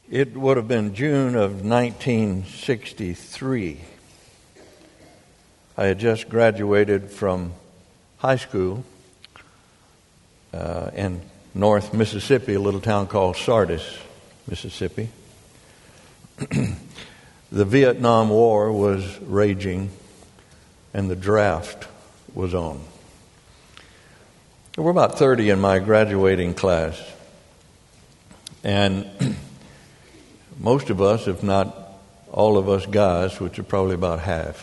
It would have been June of 1963. I had just graduated from high school in North Mississippi, a little town called Sardis, Mississippi. The Vietnam War was raging and the draft was on. There were about 30 in my graduating class. And most of us, if not all of us guys, which are probably about half,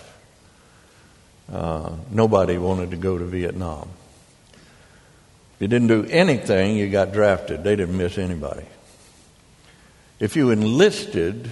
nobody wanted to go to Vietnam. If you didn't do anything, you got drafted. They didn't miss anybody. If you enlisted,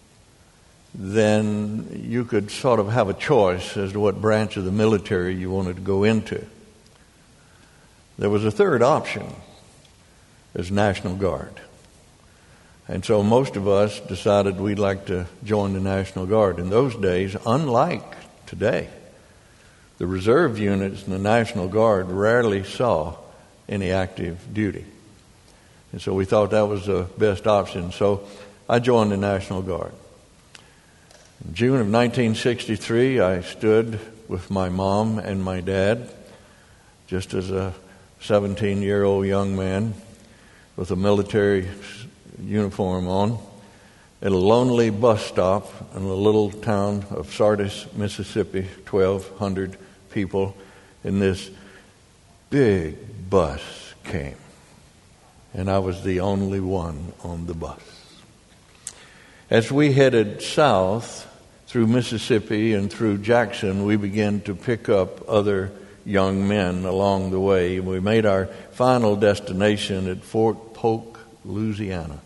then you could sort of have a choice as to what branch of the military you wanted to go into. There was a third option, as National Guard. And so most of us decided we'd like to join the National Guard. In those days, unlike today, the reserve units in the National Guard rarely saw any active duty. And so we thought that was the best option. So I joined the National Guard. In June of 1963, I stood with my mom and my dad, just as a 17-year-old young man with a military uniform on, at a lonely bus stop in the little town of Sardis, Mississippi, 1,200 people, and this big bus came. And I was the only one on the bus. As we headed south through Mississippi and through Jackson, we began to pick up other young men along the way. We made our final destination at Fort Polk, Louisiana.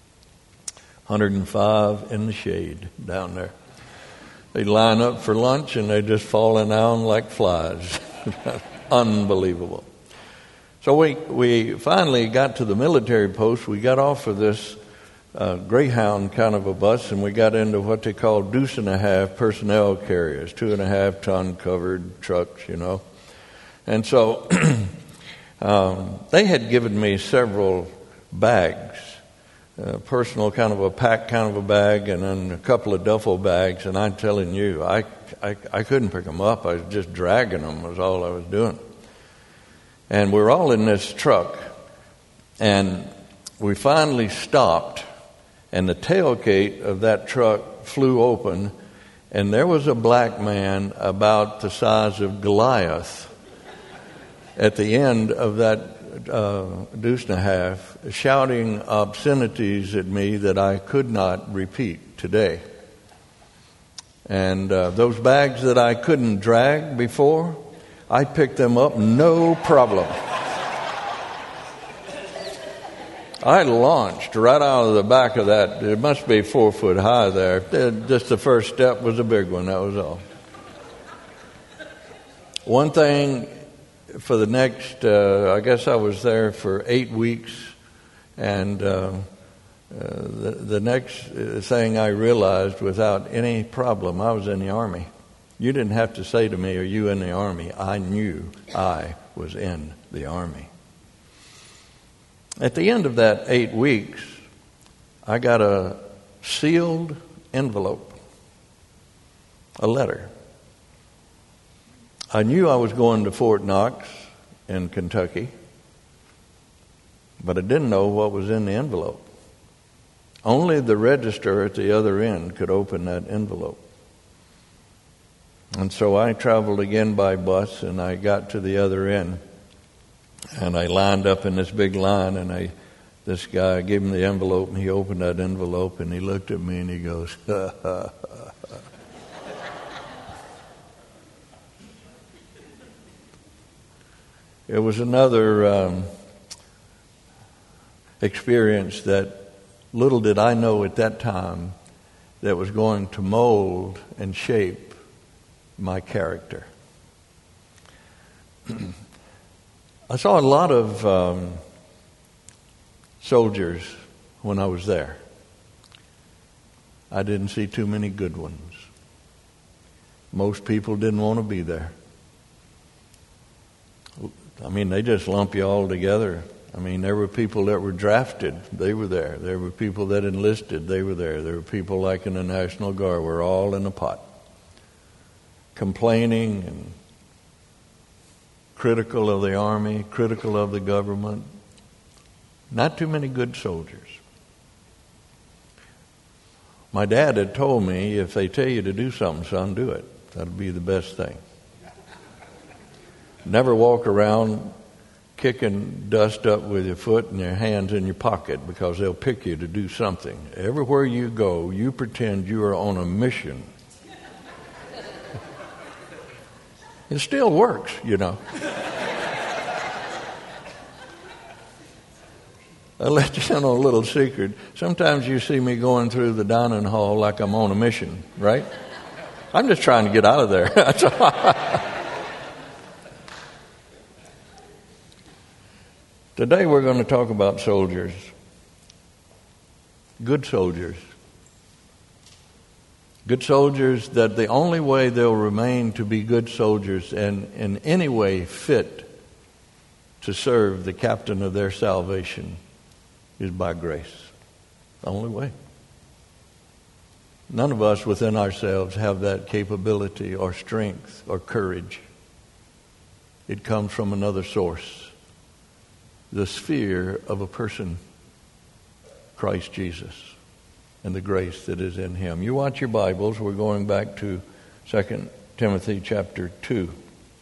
105 in the shade down there. They'd line up for lunch and they'd just falling down like flies. Unbelievable. So we finally got to the military post. We got off of this Greyhound kind of a bus, and we got into what they call deuce and a half personnel carriers, 2.5 ton covered trucks, you know. And so they had given me several bags, personal kind of a pack kind of a bag, and then a couple of duffel bags. And I'm telling you, I couldn't pick them up. I was just dragging them was all I was doing. And we're all in this truck, and we finally stopped, and the tailgate of that truck flew open, and there was a black man about the size of Goliath at the end of that deuce and a half, shouting obscenities at me that I could not repeat today. And those bags that I couldn't drag before, I picked them up, no problem. I launched right out of the back of that. It must be 4 foot high there. Just the first step was a big one, that was all. One thing for the next, I guess I was there for 8 weeks, and the next thing I realized without any problem, I was in the Army. You didn't have to say to me, "Are you in the Army?" I knew I was in the Army. At the end of that 8 weeks, I got a sealed envelope, a letter. I knew I was going to Fort Knox in Kentucky, but I didn't know what was in the envelope. Only the register at the other end could open that envelope. And so I traveled again by bus, and I got to the other end, and I lined up in this big line, and this guy gave him the envelope, and he opened that envelope, and he looked at me, and he goes, ha, ha, ha, ha. It was another experience that little did I know at that time that was going to mold and shape my character. I saw a lot of soldiers when I was there. I didn't see too many good ones. Most people didn't want to be there. I mean, they just lump you all together I mean, there were people that were drafted. They were there. There were people that enlisted. They were there. There were people like in the National Guard. We're all in a pot. Complaining and critical of the army, critical of the government. Not too many good soldiers. My dad had told me, if they tell you to do something, son, do it. That'll be the best thing. Never walk around kicking dust up with your foot and your hands in your pocket, because they'll pick you to do something. Everywhere you go, you pretend you are on a mission. It still works, you know. I'll let you know a little secret. Sometimes you see me going through the dining hall like I'm on a mission, right? I'm just trying to get out of there. Today we're going to talk about soldiers. Good soldiers. Good soldiers that the only way they'll remain to be good soldiers and in any way fit to serve the captain of their salvation is by grace. The only way. None of us within ourselves have that capability or strength or courage. It comes from another source. The sphere of a person, Christ Jesus, and the grace that is in him. You watch your Bibles. We're going back to 2 Timothy chapter 2.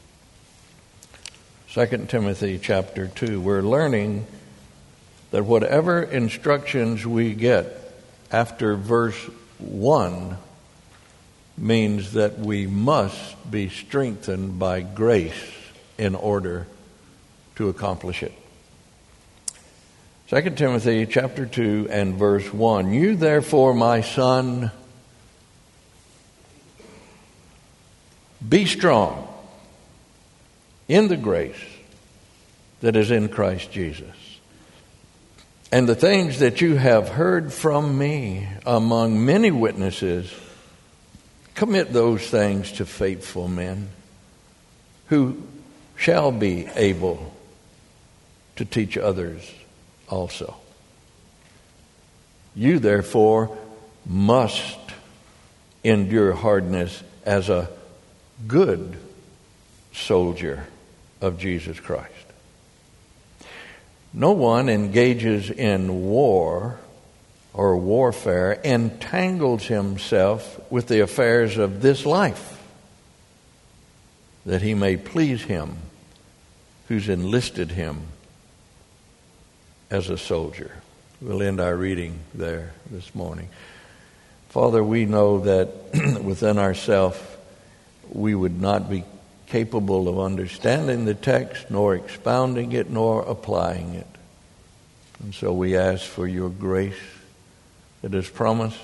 2 Timothy chapter 2. We're learning that whatever instructions we get after verse 1 means that we must be strengthened by grace in order to accomplish it. 2 Timothy chapter 2 and verse 1. You therefore, my son, be strong in the grace that is in Christ Jesus. And the things that you have heard from me among many witnesses, commit those things to faithful men who shall be able to teach others also. You therefore must endure hardness as a good soldier of Jesus Christ. No one engages in war or warfare entangles himself with the affairs of this life, that he may please him who's enlisted him as a soldier. We'll end our reading there this morning. Father, we know that within ourselves we would not be capable of understanding the text, nor expounding it, nor applying it. And so we ask for your grace that is promised,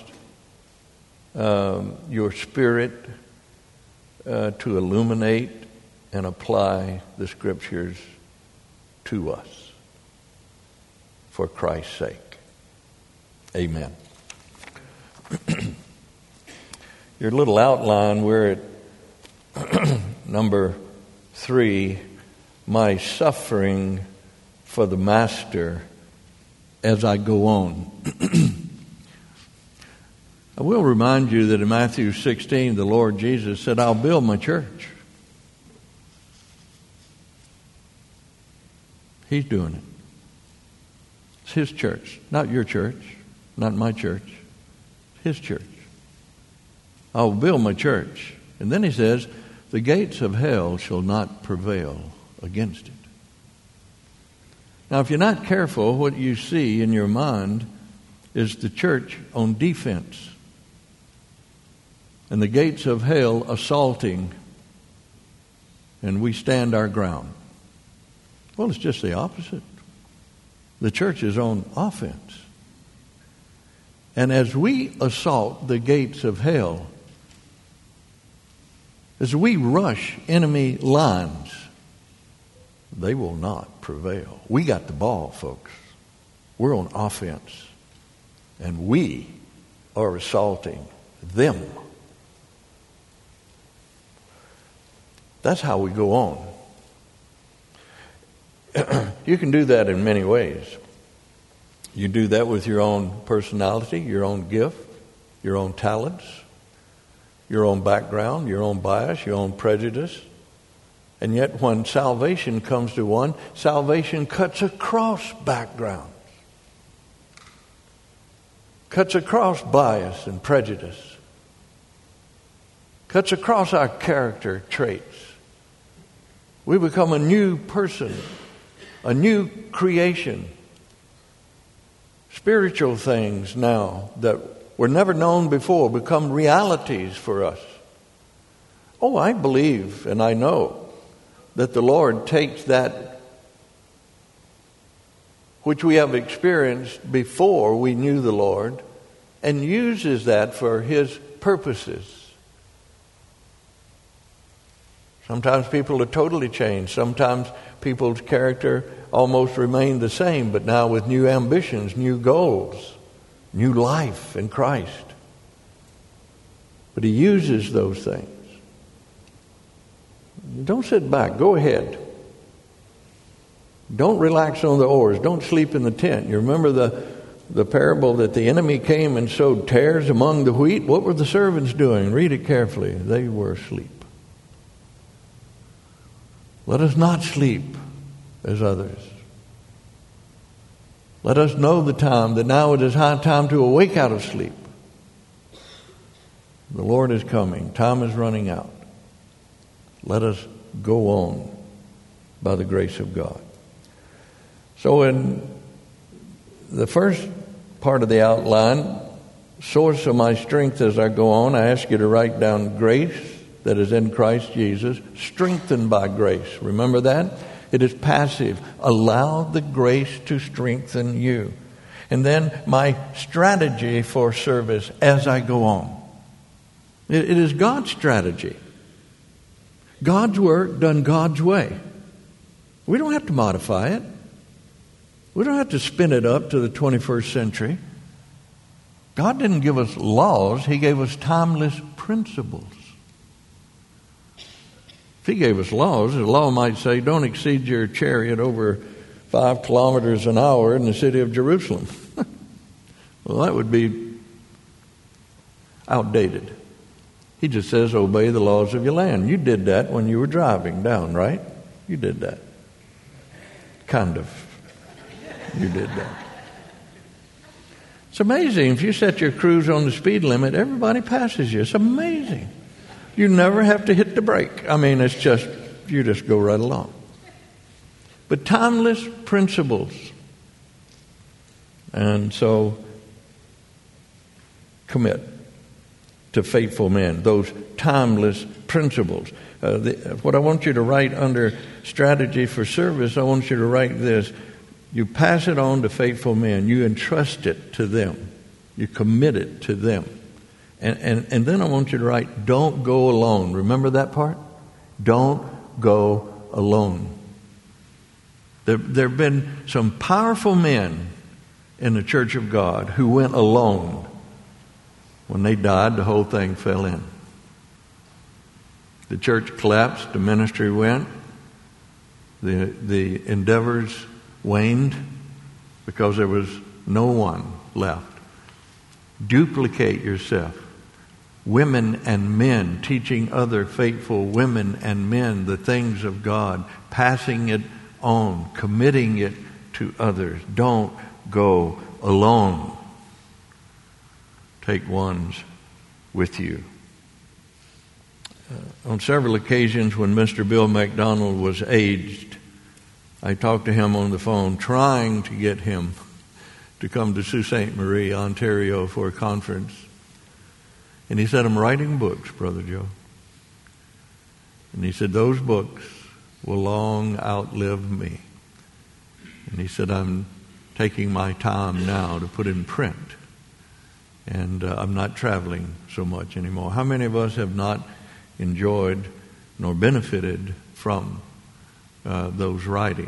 your Spirit to illuminate and apply the Scriptures to us for Christ's sake. Amen. Your little outline, we're at number 3, my suffering for the Master as I go on. I will remind you that in Matthew 16, the Lord Jesus said, I'll build my church. He's doing it. It's his church, not your church, not my church. It's his church. I'll build my church. And then he says, the gates of hell shall not prevail against it. Now, if you're not careful, what you see in your mind is the church on defense and the gates of hell assaulting, and we stand our ground. Well, it's just the opposite. The church is on offense. And as we assault the gates of hell, as we rush enemy lines, they will not prevail. We got the ball, folks. We're on offense. And we are assaulting them. That's how we go on. You can do that in many ways. You do that with your own personality, your own gift, your own talents, your own background, your own bias, your own prejudice. And yet when salvation comes to one, salvation cuts across backgrounds, cuts across bias and prejudice, cuts across our character traits. We become a new person, a new creation. Spiritual things now that were never known before become realities for us. Oh, I believe and I know that the Lord takes that which we have experienced before we knew the Lord and uses that for His purposes. Sometimes people are totally changed. Sometimes people's character almost remained the same, but now with new ambitions, new goals, new life in Christ. But He uses those things. Don't sit back. Go ahead. Don't relax on the oars. Don't sleep in the tent. You remember the parable that the enemy came and sowed tares among the wheat? What were the servants doing? Read it carefully. They were asleep. Let us not sleep as others. Let us know the time, that now it is high time to awake out of sleep. The Lord is coming. Time is running out. Let us go on by the grace of God. So in the first part of the outline, source of my strength as I go on, I ask you to write down grace that is in Christ Jesus, strengthened by grace. Remember that? It is passive. Allow the grace to strengthen you. And then my strategy for service as I go on. It is God's strategy. God's work done God's way. We don't have to modify it. We don't have to spin it up to the 21st century. God didn't give us laws. He gave us timeless principles. If He gave us laws, the law might say, don't exceed your chariot over 5 kilometers an hour in the city of Jerusalem. Well, that would be outdated. He just says, obey the laws of your land. You did that when you were driving down, right? You did that. Kind of. You did that. It's amazing. If you set your cruise on the speed limit, everybody passes you. It's amazing. You never have to hit the brake. I mean, it's just, you just go right along. But timeless principles. And so, commit to faithful men, those timeless principles. What I want you to write under strategy for service, I want you to write this. You pass it on to faithful men. You entrust it to them. You commit it to them. And then I want you to write, don't go alone. Remember that part? Don't go alone. There have been some powerful men in the Church of God who went alone. When they died, the whole thing fell in. The church collapsed, the ministry went, the endeavors waned because there was no one left. Duplicate yourself. Women and men teaching other faithful women and men the things of God, passing it on, committing it to others. Don't go alone. Take ones with you. On several occasions when Mr. Bill McDonald was aged, I talked to him on the phone trying to get him to come to Sault Ste. Marie, Ontario for a conference. And he said, I'm writing books, Brother Joe. And he said, those books will long outlive me. And he said, I'm taking my time now to put in print. And I'm not traveling so much anymore. How many of us have not enjoyed nor benefited from those writings?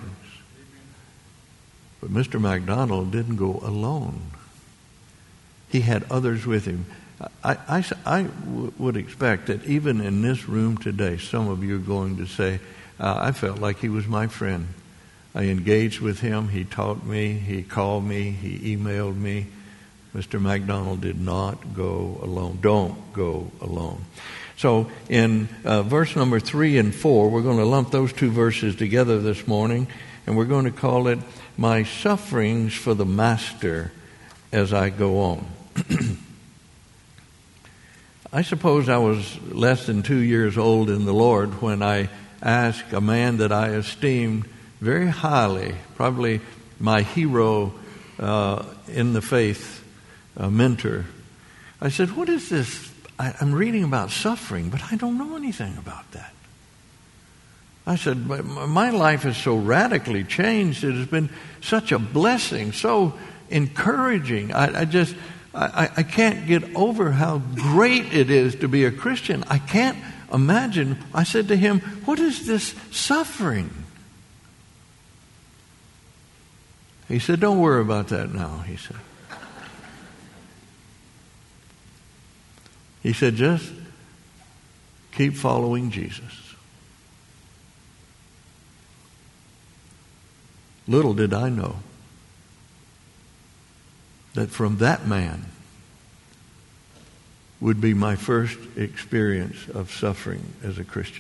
But Mr. MacDonald didn't go alone. He had others with him. I would expect that even in this room today, some of you are going to say, I felt like he was my friend. I engaged with him. He taught me. He called me. He emailed me. Mr. MacDonald did not go alone. Don't go alone. So in verse number 3 and 4, we're going to lump those two verses together this morning, and we're going to call it, "My sufferings for the Master as I go on." I suppose I was less than 2 years old in the Lord when I asked a man that I esteemed very highly, probably my hero in the faith, a mentor. I said, "What is this? I'm reading about suffering, but I don't know anything about that." I said, "My life is so radically changed. It has been such a blessing, so encouraging. I can't get over how great it is to be a Christian. I can't imagine." I said to him, "What is this suffering?" He said, "Don't worry about that now," he said. He said, "Just keep following Jesus." Little did I know that from that man would be my first experience of suffering as a Christian.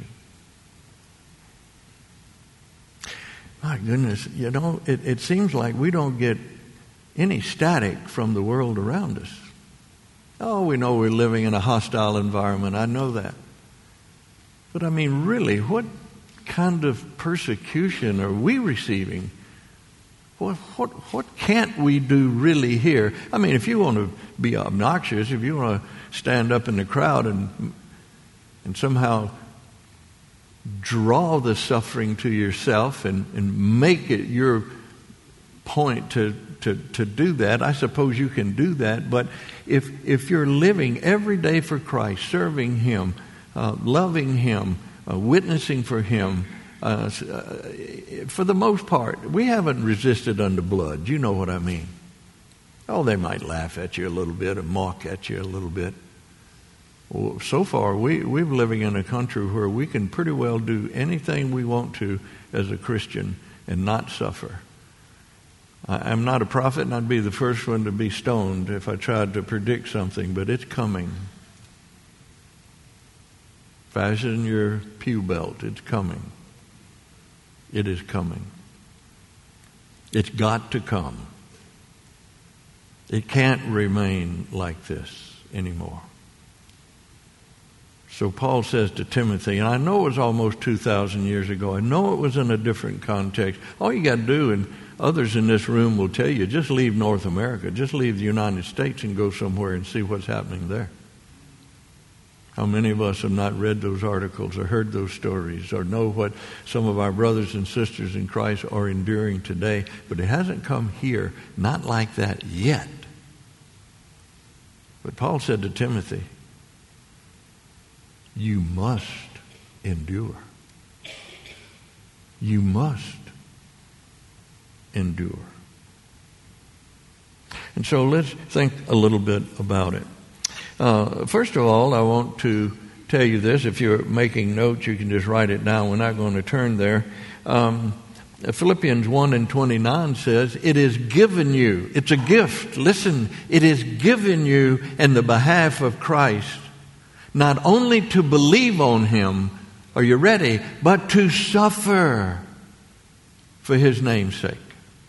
My goodness, it seems like we don't get any static from the world around us. Oh, we know we're living in a hostile environment. I know that. But I mean, really, what kind of persecution are we receiving? What can't we do really here? I mean, if you want to be obnoxious, if you want to stand up in the crowd and somehow draw the suffering to yourself and make it your point to do that, I suppose you can do that. But if you're living every day for Christ, serving Him, loving Him, witnessing for Him, for the most part, we haven't resisted under blood. You know what I mean. Oh, they might laugh at you a little bit and mock at you a little bit. Well, so far, we're living in a country where we can pretty well do anything we want to as a Christian and not suffer. I'm not a prophet, and I'd be the first one to be stoned if I tried to predict something, but it's coming. Fasten your pew belt. It's coming. It is coming. It's got to come. It can't remain like this anymore. So Paul says to Timothy, and I know it was almost 2,000 years ago. I know it was in a different context. All you got to do, and others in this room will tell you, just leave North America. Just leave the United States and go somewhere and see what's happening there. How many of us have not read those articles or heard those stories or know what some of our brothers and sisters in Christ are enduring today? But it hasn't come here, not like that yet. But Paul said to Timothy, you must endure. You must endure. And so let's think a little bit about it. First of all, I want to tell you this. If you're making notes, you can just write it down. We're not going to turn there. Philippians 1:29 says, it is given you. It's a gift. Listen, it is given you in the behalf of Christ, not only to believe on Him, are you ready, but to suffer for His name's sake.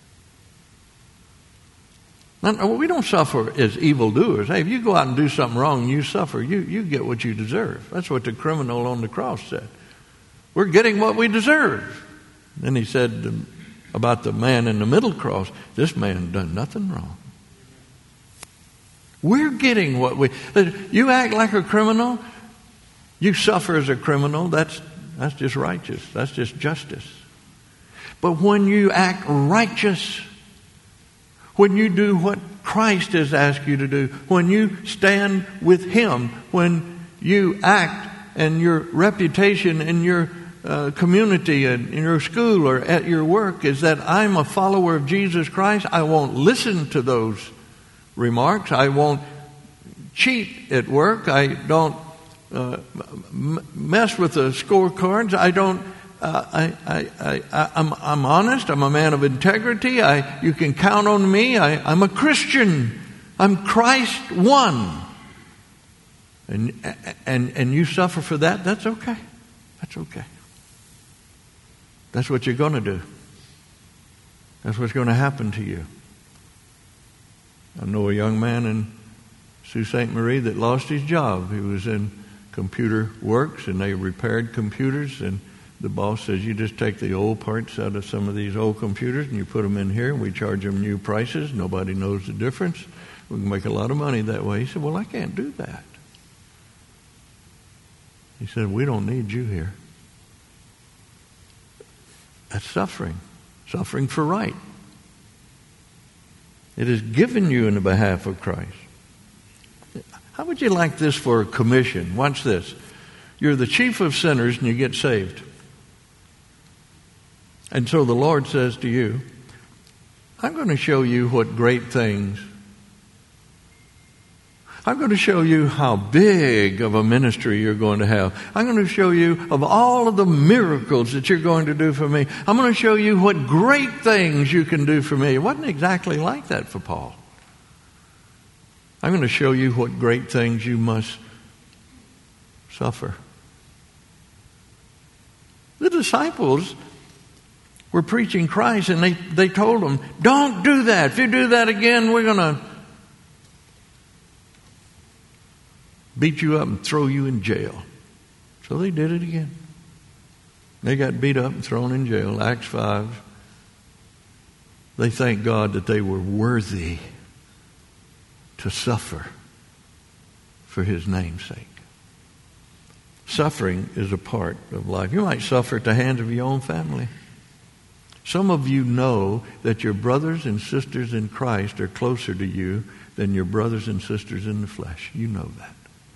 Now, we don't suffer as evildoers. Hey, if you go out and do something wrong and you suffer, you get what you deserve. That's what the criminal on the cross said. We're getting what we deserve. Then he said about the man in the middle cross, this man done nothing wrong. We're getting what we... You act like a criminal, you suffer as a criminal, that's just righteous. That's just justice. But when you act righteous, when you do what Christ has asked you to do, when you stand with Him, when you act and your reputation in your community and in your school or at your work is that I'm a follower of Jesus Christ, I won't listen to those remarks. I won't cheat at work. I don't mess with the scorecards. I don't I'm honest. I'm a man of integrity. You can count on me. I'm a Christian. I'm Christ one. And you suffer for that. That's okay. That's okay. That's what you're going to do. That's what's going to happen to you. I know a young man in Sault Ste. Marie that lost his job. He was in computer works, and they repaired computers, and the boss says, you just take the old parts out of some of these old computers and you put them in here, and we charge them new prices. Nobody knows the difference. We can make a lot of money that way. He said, well, I can't do that. He said, we don't need you here. That's suffering. Suffering for right. It is given you in the behalf of Christ. How would you like this for a commission? Watch this. You're the chief of sinners and you get saved. And so the Lord says to you, I'm going to show you what great things. I'm going to show you how big of a ministry you're going to have. I'm going to show you of all of the miracles that you're going to do for me. I'm going to show you what great things you can do for me. It wasn't exactly like that for Paul. I'm going to show you what great things you must suffer. The disciples were preaching Christ, and they told them, don't do that. If you do that again, we're going to beat you up and throw you in jail. So they did it again. They got beat up and thrown in jail. Acts 5. They thanked God that they were worthy to suffer for His name's sake. Suffering is a part of life. You might suffer at the hands of your own family. Some of you know that your brothers and sisters in Christ are closer to you than your brothers and sisters in the flesh. You know that.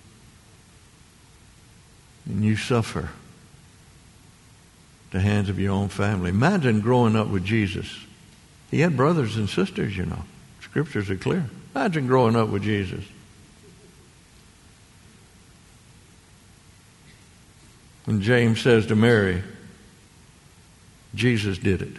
And you suffer at the hands of your own family. Imagine growing up with Jesus. He had brothers and sisters, you know. Scriptures are clear. Imagine growing up with Jesus. And James says to Mary, Jesus did it.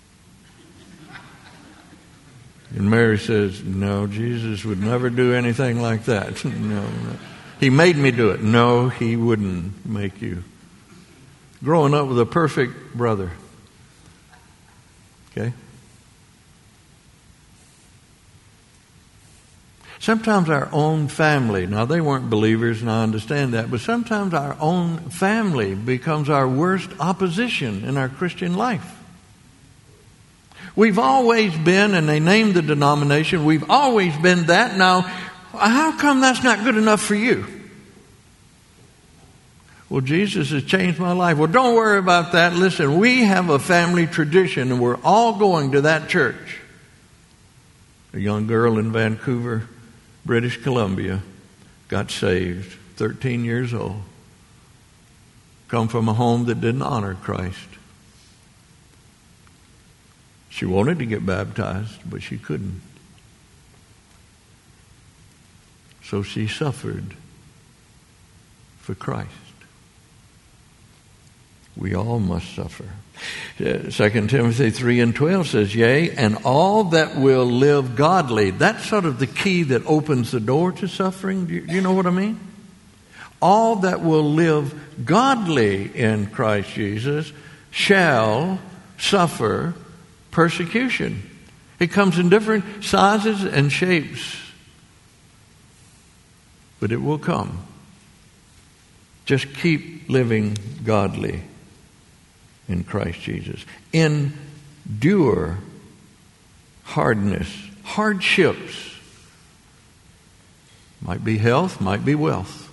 And Mary says, no, Jesus would never do anything like that. No. He made me do it. No, He wouldn't make you. Growing up with a perfect brother. Okay? Sometimes our own family, now they weren't believers and I understand that, but sometimes our own family becomes our worst opposition in our Christian life. We've always been, and they named the denomination, we've always been that. Now, how come that's not good enough for you? Well, Jesus has changed my life. Well, don't worry about that. Listen, we have a family tradition and we're all going to that church. A young girl in Vancouver, British Columbia, got saved, 13 years old. Come from a home that didn't honor Christ. She wanted to get baptized, but she couldn't. So she suffered for Christ. We all must suffer. 2 Timothy 3:12 says, yea, and all that will live godly. That's sort of the key that opens the door to suffering. Do you know what I mean? All that will live godly in Christ Jesus shall suffer persecution. It comes in different sizes and shapes, but it will come. Just keep living godly in Christ Jesus. Endure hardness, hardships. Might be health, might be wealth,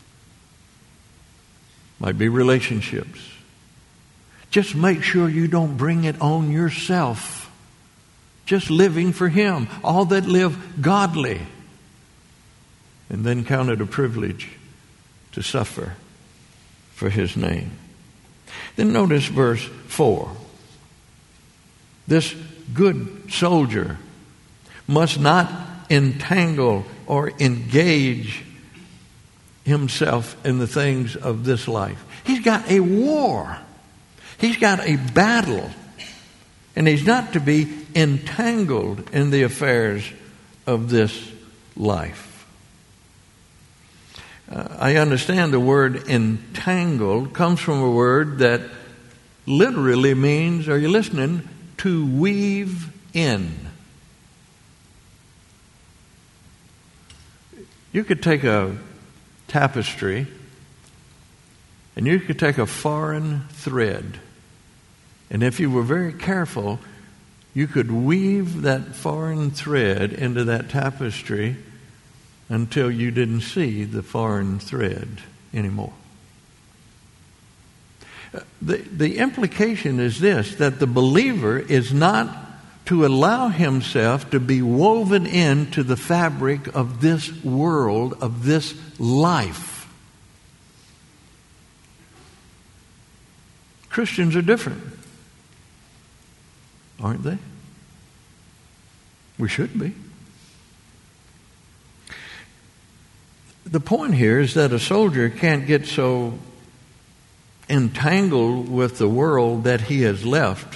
might be relationships. Just make sure you don't bring it on yourself. Just living for Him. All that live godly. And then count it a privilege to suffer for His name. Then notice verse 4. This good soldier must not entangle or engage himself in the things of this life. He's got a war. He's got a battle, and he's not to be entangled in the affairs of this life. I understand the word entangled comes from a word that literally means, are you listening, to weave in. You could take a tapestry and you could take a foreign thread, and if you were very careful, you could weave that foreign thread into that tapestry until you didn't see the foreign thread anymore. The implication is this, that the believer is not to allow himself to be woven into the fabric of this world, of this life. Christians are different, aren't they? We should be. The point here is that a soldier can't get so entangled with the world that he has left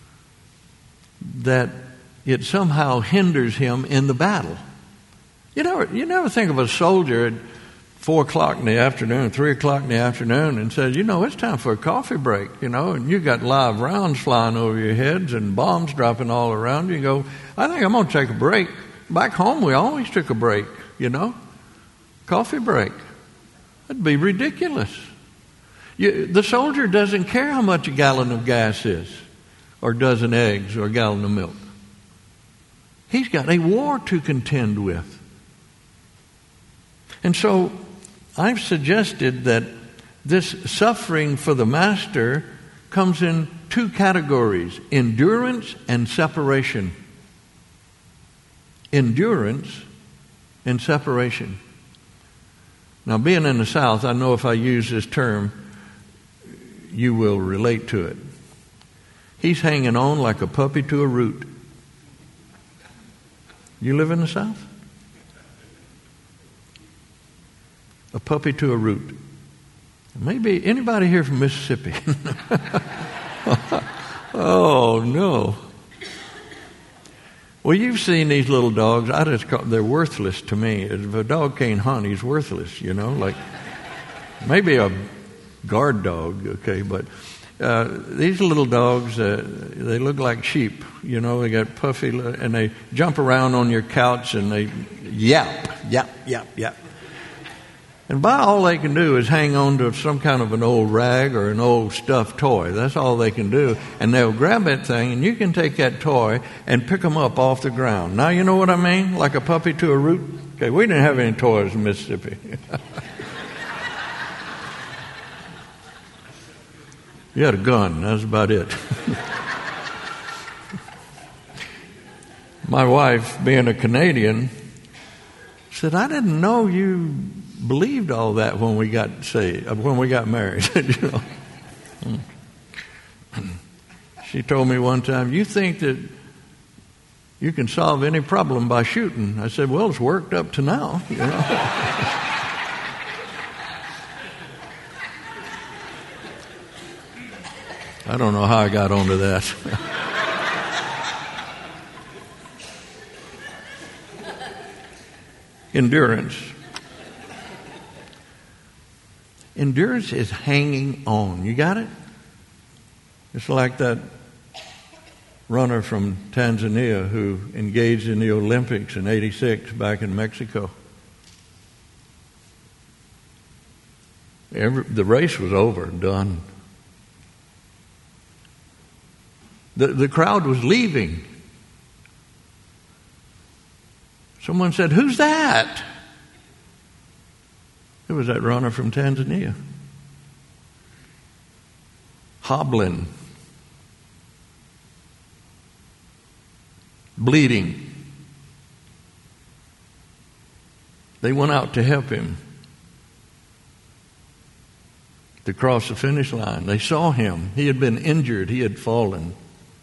that it somehow hinders him in the battle. You never think of a soldier at 4 o'clock in the afternoon, 3 o'clock in the afternoon, and says, it's time for a coffee break, and you got live rounds flying over your heads and bombs dropping all around you. You go, I think I'm going to take a break. Back home, we always took a break, coffee break. That'd be ridiculous. The soldier doesn't care how much a gallon of gas is, or a dozen eggs, or a gallon of milk. He's got a war to contend with. And so I've suggested that this suffering for the master comes in 2 categories: endurance and separation. Endurance and separation. Now, being in the South, I know if I use this term, you will relate to it. He's hanging on like a puppy to a root. You live in the South? A puppy to a root. Maybe anybody here from Mississippi? Oh, no. Well, you've seen these little dogs. I just call they're worthless to me. If a dog can't hunt, he's worthless, like maybe a guard dog, okay, but these little dogs, they look like sheep, they got puffy, and they jump around on your couch and they yap. And about all they can do is hang on to some kind of an old rag or an old stuffed toy. That's all they can do. And they'll grab that thing, and you can take that toy and pick them up off the ground. Now you know what I mean? Like a puppy to a root? Okay, we didn't have any toys in Mississippi. You had a gun. That's about it. My wife, being a Canadian, said, I didn't know you believed all that when we got married. She told me one time, you think that you can solve any problem by shooting? I said, well, it's worked up to now. I don't know how I got onto that. Endurance. Endurance is hanging on. You got it? It's like that runner from Tanzania who engaged in the Olympics in '86 back in Mexico. The race was over, done. The crowd was leaving. Someone said, who's that? It was that runner from Tanzania. Hobbling. Bleeding. They went out to help him to cross the finish line. They saw him. He had been injured. He had fallen.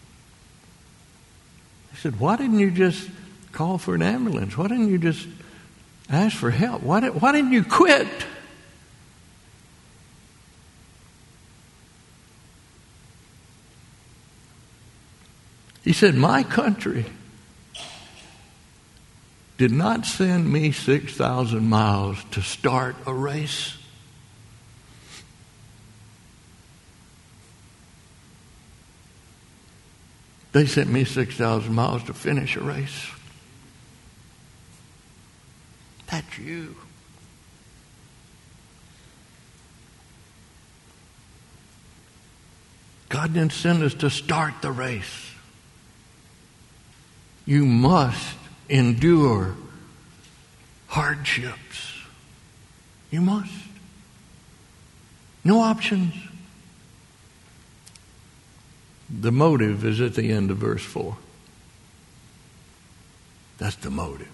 He said, why didn't you just call for an ambulance? Why didn't you just ask for help? Why didn't you quit? He said, my country did not send me 6,000 miles to start a race. They sent me 6,000 miles to finish a race. That's you. God didn't send us to start the race. You must endure hardships. You must. No options. The motive is at the end of verse 4. That's the motive.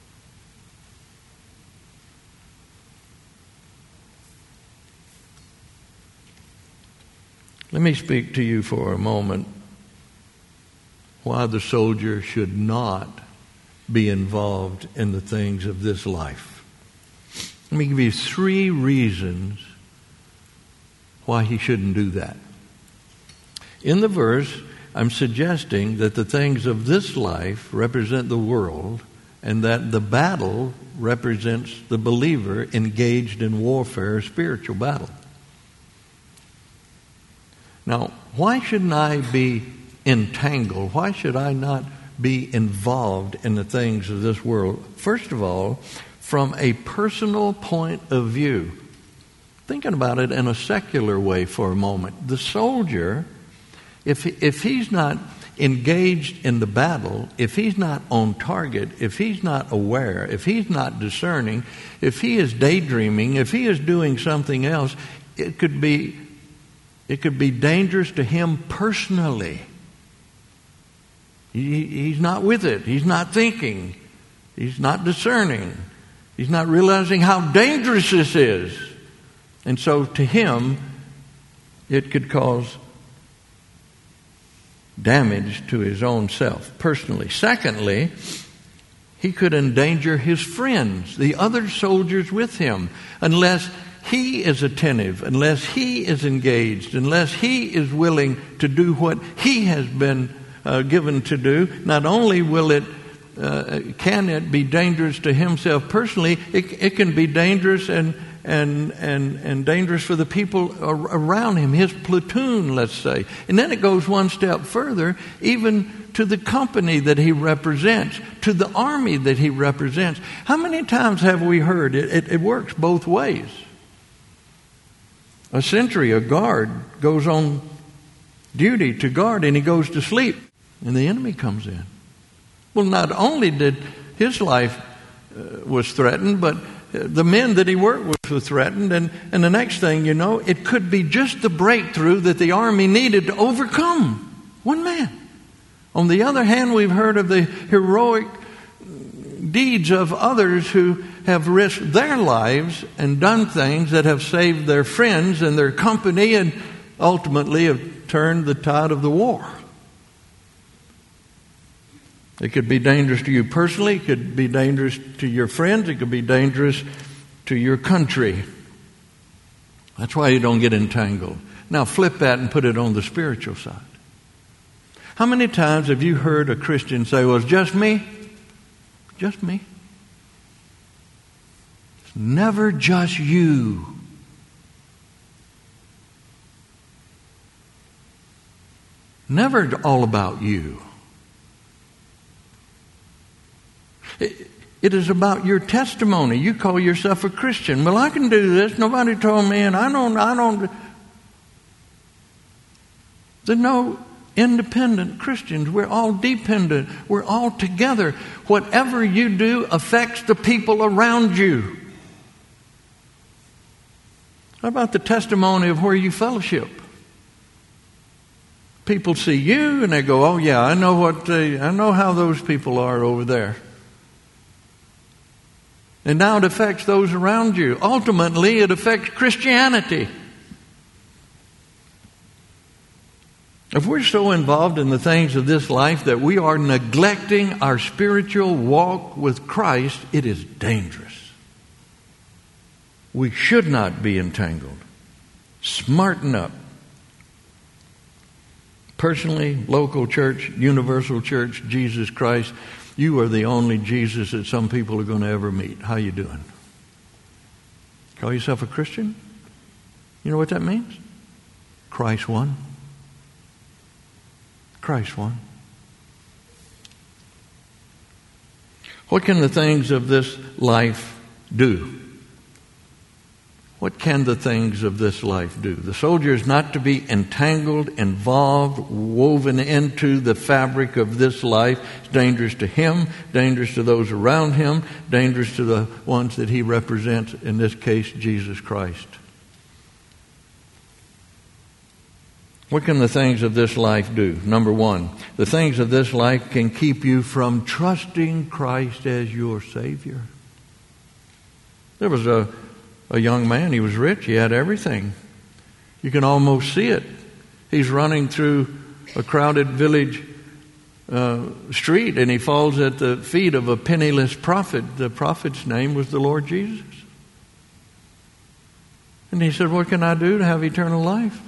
Let me speak to you for a moment why the soldier should not be involved in the things of this life. Let me give you 3 reasons why he shouldn't do that. In the verse, I'm suggesting that the things of this life represent the world and that the battle represents the believer engaged in warfare, spiritual battle. Now, why shouldn't I be entangled? Why should I not be involved in the things of this world? First of all, from a personal point of view. Thinking about it in a secular way for a moment. The soldier, if he's not engaged in the battle, if he's not on target, if he's not aware, if he's not discerning, if he is daydreaming, if he is doing something else, it could be dangerous to him personally. He's not with it. He's not thinking. He's not discerning. He's not realizing how dangerous this is. And so to him, it could cause damage to his own self personally. Secondly, he could endanger his friends, the other soldiers with him, unless he is attentive, unless he is engaged, unless he is willing to do what he has been given to do. Not only can it be dangerous to himself personally, it can be dangerous and dangerous for the people around him, his platoon, let's say. And then it goes one step further, even to the company that he represents, to the army that he represents. How many times have we heard it works both ways? A sentry, a guard, goes on duty to guard and he goes to sleep and the enemy comes in. Well, not only did his life was threatened, but the men that he worked with were threatened, and the next thing you know, it could be just the breakthrough that the army needed to overcome one man. On the other hand, we've heard of the heroic deeds of others who have risked their lives and done things that have saved their friends and their company and ultimately have turned the tide of the war. It could be dangerous to you personally. It could be dangerous to your friends. It could be dangerous to your country. That's why you don't get entangled. Now flip that and put it on the spiritual side. How many times have you heard a Christian say, well, it's just me? Just me. It's never just you. Never all about you. It is about your testimony. You call yourself a Christian. Well, I can do this. Nobody told me, and I don't. There's no independent Christians. We're all dependent. We're all together. Whatever you do affects the people around you. How about the testimony of where you fellowship? People see you and they go, oh yeah, I know how those people are over there. And now it affects those around you. Ultimately, it affects Christianity. If we're so involved in the things of this life that we are neglecting our spiritual walk with Christ, it is dangerous. We should not be entangled. Smarten up. Personally, local church, universal church, Jesus Christ, you are the only Jesus that some people are going to ever meet. How you doing? Call yourself a Christian? You know what that means? Christ won. Christ won. What can the things of this life do? What can the things of this life do? The soldier is not to be entangled, involved, woven into the fabric of this life. It's dangerous to him, dangerous to those around him, dangerous to the ones that he represents, in this case, Jesus Christ. What can the things of this life do? Number one, the things of this life can keep you from trusting Christ as your Savior. There was a young man. He was rich. He had everything. You can almost see it. He's running through a crowded village street, and he falls at the feet of a penniless prophet. The prophet's name was the Lord Jesus. And he said, what can I do to have eternal life?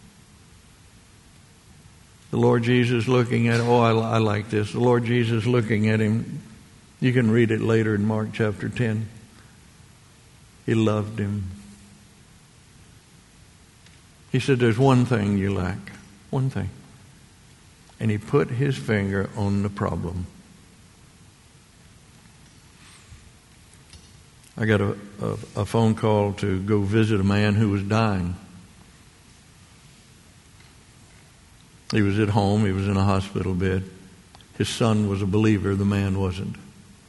The Lord Jesus looking at him. Oh, I like this. The Lord Jesus looking at him. You can read it later in Mark chapter 10. He loved him. He said, there's one thing you lack. One thing. And he put his finger on the problem. I got a phone call to go visit a man who was dying. He was at home. He was in a hospital bed. His son was a believer. The man wasn't.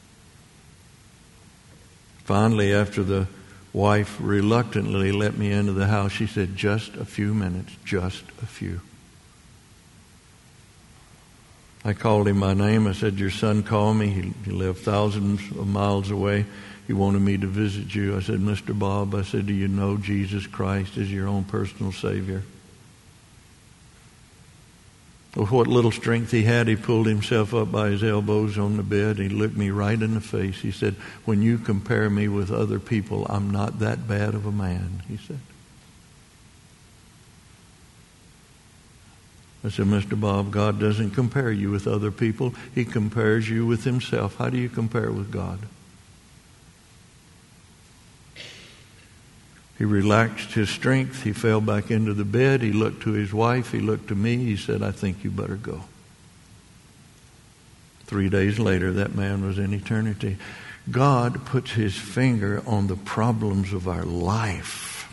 Finally, after the wife reluctantly let me into the house, she said, just a few minutes, just a few. I called him by name. I said, your son called me. He lived thousands of miles away. He wanted me to visit you. I said, Mr. Bob, I said, do you know Jesus Christ is your own personal Savior? With what little strength he had, he pulled himself up by his elbows on the bed. He looked me right in the face. He said, when you compare me with other people, I'm not that bad of a man, he said. I said, Mr. Bob, God doesn't compare you with other people. He compares you with himself. How do you compare with God? He relaxed his strength. He fell back into the bed. He looked to his wife. He looked to me. He said, I think you better go. 3 days later, that man was in eternity. God puts his finger on the problems of our life.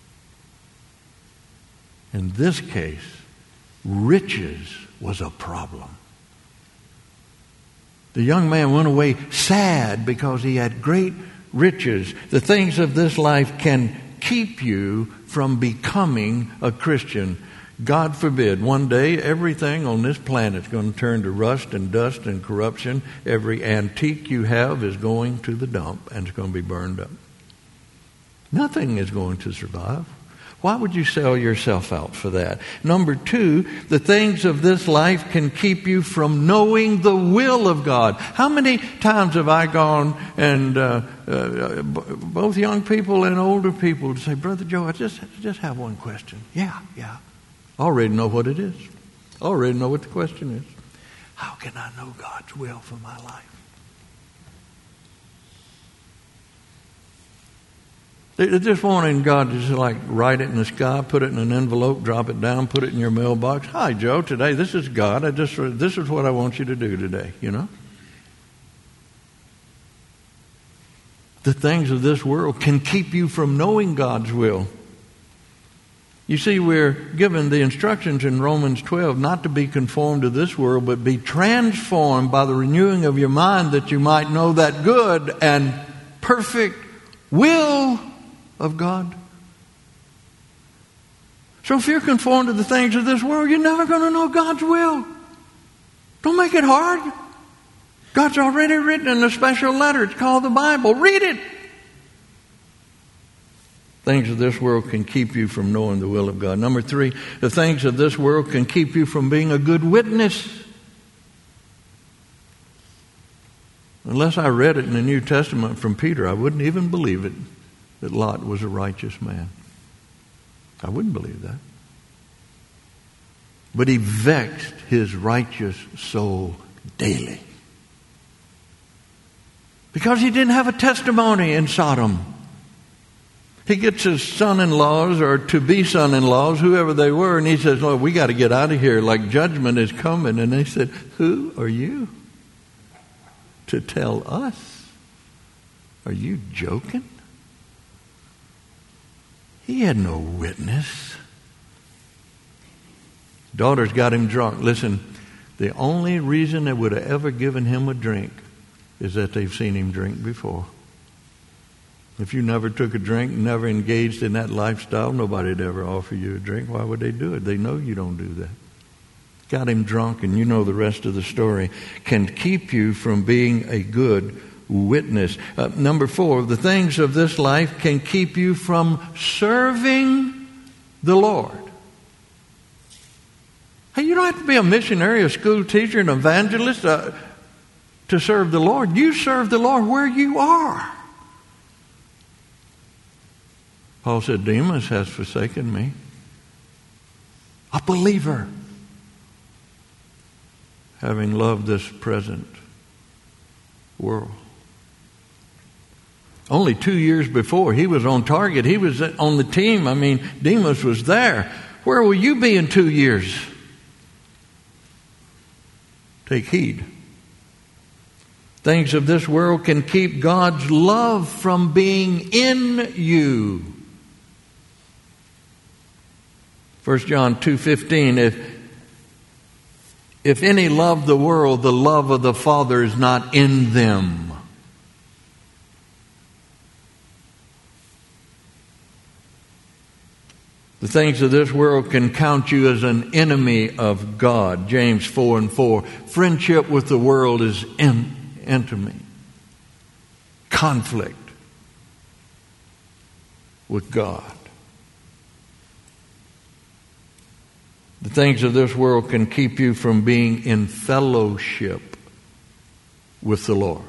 In this case, riches was a problem. The young man went away sad because he had great riches. The things of this life can keep you from becoming a Christian. God forbid, one day everything on this planet is going to turn to rust and dust and corruption. Every antique you have is going to the dump and it's going to be burned up. Nothing is going to survive. Why would you sell yourself out for that? Number two, the things of this life can keep you from knowing the will of God. How many times have I gone and both young people and older people to say, Brother Joe, I just have one question. Yeah. I already know what it is. I already know what the question is. How can I know God's will for my life? They're just wanting God to just like write it in the sky, put it in an envelope, drop it down, put it in your mailbox. Hi, Joe, today this is God. This is what I want you to do today, you know. The things of this world can keep you from knowing God's will. You see, we're given the instructions in Romans 12 not to be conformed to this world, but be transformed by the renewing of your mind that you might know that good and perfect will of God. So if you're conformed to the things of this world, you're never going to know God's will. Don't make it hard. God's already written in a special letter. It's called the Bible. Read it. Things of this world can keep you from knowing the will of God. Number three, the things of this world can keep you from being a good witness. Unless I read it in the New Testament from Peter, I wouldn't even believe it that Lot was a righteous man. I wouldn't believe that. but he vexed his righteous soul daily. Because he didn't have a testimony in Sodom. He gets his son-in-laws or to-be son-in-laws, whoever they were, and he says, Lord, we got to get out of here, like judgment is coming. And they said, who are you to tell us? Are you joking? He had no witness. Daughters got him drunk. Listen, the only reason they would have ever given him a drink is that they've seen him drink before. If you never took a drink, never engaged in that lifestyle, nobody'd ever offer you a drink. Why would they do it? They know you don't do that. Got him drunk, and you know the rest of the story. Can keep you from being a good witness. Number 4, the things of this life can keep you from serving the Lord. Hey, you don't have to be a missionary, a school teacher, an evangelist to serve the Lord. You serve the Lord where you are. Paul said, Demas has forsaken me. A believer. Having loved this present world. Only 2 years before, he was on target. He was on the team. I mean, Demas was there. Where will you be in 2 years? Take heed. Things of this world can keep God's love from being in you. 1 John 2:15, if any love the world, the love of the Father is not in them. The things of this world can count you as an enemy of God. James 4:4. Friendship with the world is enmity, conflict with God. The things of this world can keep you from being in fellowship with the Lord.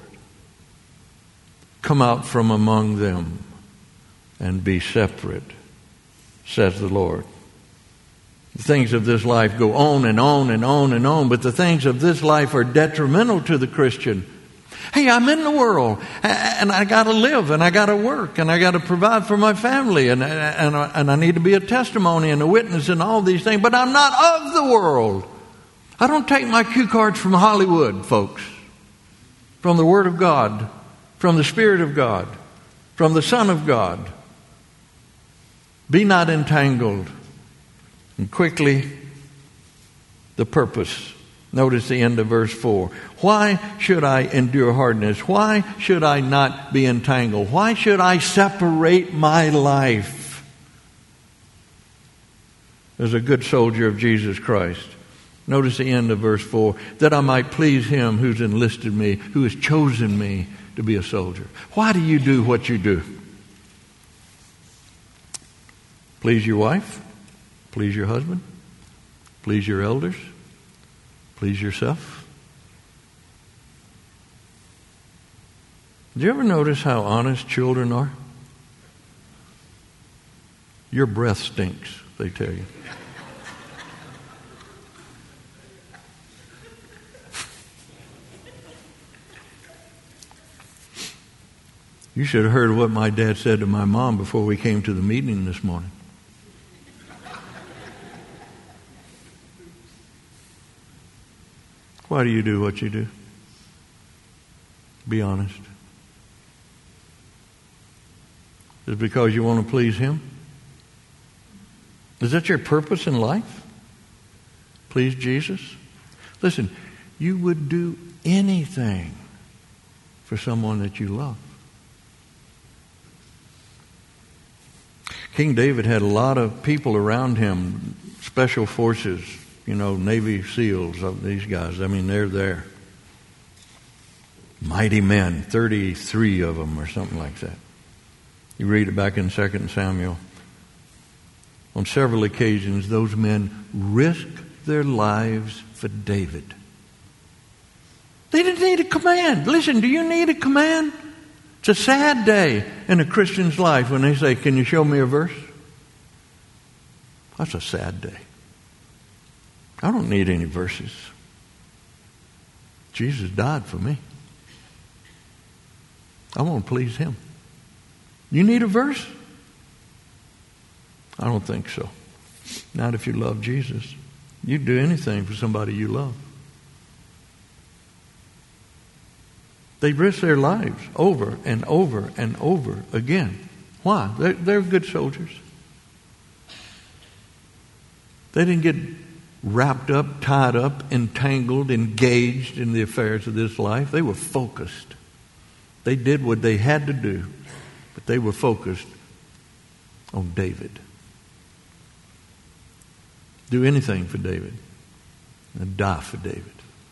Come out from among them and be separate, says the Lord. The things of this life go on and on and on and on, but the things of this life are detrimental to the Christian. Hey, I'm in the world, and I got to live, and I got to work, and I got to provide for my family, and I need to be a testimony and a witness and all these things, but I'm not of the world. I don't take my cue cards from Hollywood, folks, from the Word of God, from the Spirit of God, from the Son of God. Be not entangled. And quickly, the purpose. Notice the end of verse 4. Why should I endure hardness? Why should I not be entangled? Why should I separate my life as a good soldier of Jesus Christ? Notice the end of verse 4. That I might please him who's enlisted me, who has chosen me to be a soldier. Why do you do what you do? Please your wife? Please your husband? Please your elders? Please yourself? Do you ever notice how honest children are? Your breath stinks, they tell you. You should have heard what my dad said to my mom before we came to the meeting this morning. Why do you do what you do? Be honest. Is it because you want to please him? Is that your purpose in life? Please Jesus? Listen, you would do anything for someone that you love. King David had a lot of people around him, special forces, Navy SEALs, these guys. I mean, they're there. Mighty men, 33 of them or something like that. You read it back in 2 Samuel. On several occasions, those men risked their lives for David. They didn't need a command. Listen, do you need a command? It's a sad day in a Christian's life when they say, can you show me a verse? That's a sad day. I don't need any verses. Jesus died for me. I want to please him. You need a verse? I don't think so. Not if you love Jesus. You'd do anything for somebody you love. They risk their lives over and over and over again. Why? They're good soldiers. They didn't get wrapped up, tied up, entangled, engaged in the affairs of this life. They were focused. They did what they had to do, but they were focused on David. Do anything for David and die for David.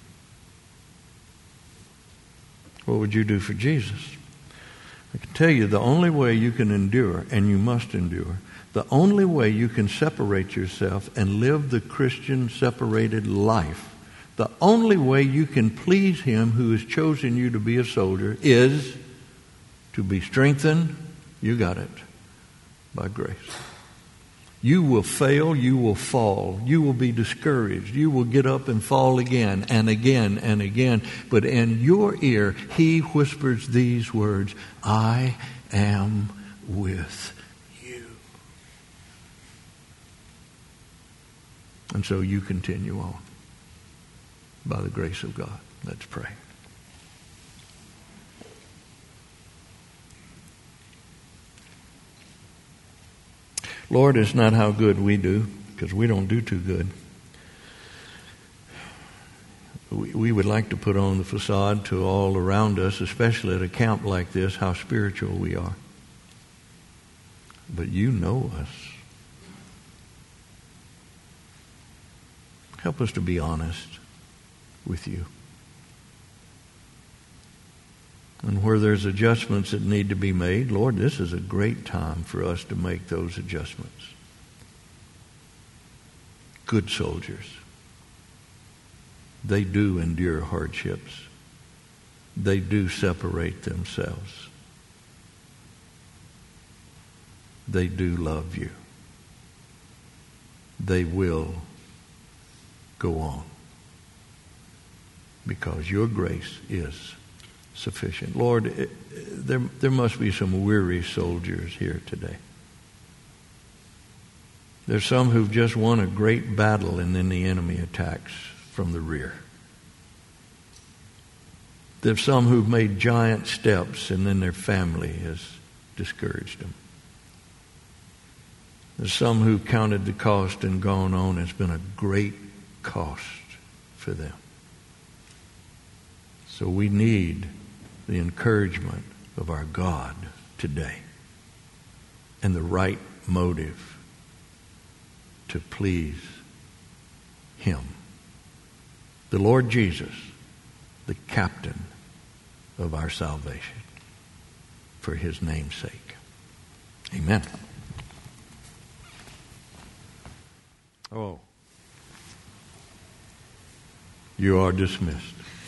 What would you do for Jesus? I can tell you the only way you can endure, and you must endure, the only way you can separate yourself and live the Christian separated life, the only way you can please him who has chosen you to be a soldier is to be strengthened, you got it, by grace. You will fail, you will fall, you will be discouraged, you will get up and fall again and again and again. But in your ear, he whispers these words, I am with you. And so you continue on by the grace of God. Let's pray. Lord, it's not how good we do, because we don't do too good. We would like to put on the facade to all around us, especially at a camp like this, how spiritual we are. But you know us. Help us to be honest with you. And where there's adjustments that need to be made, Lord, this is a great time for us to make those adjustments. Good soldiers. They do endure hardships. They do separate themselves. They do love you. They will go on. Because your grace is sufficient. Lord, there must be some weary soldiers here today. There's some who've just won a great battle and then the enemy attacks from the rear. There's some who've made giant steps and then their family has discouraged them. There's some who've counted the cost and gone on. It's been a great cost for them. So we need the encouragement of our God today and the right motive to please him. The Lord Jesus, the captain of our salvation, for his name's sake. Amen. Oh. You are dismissed.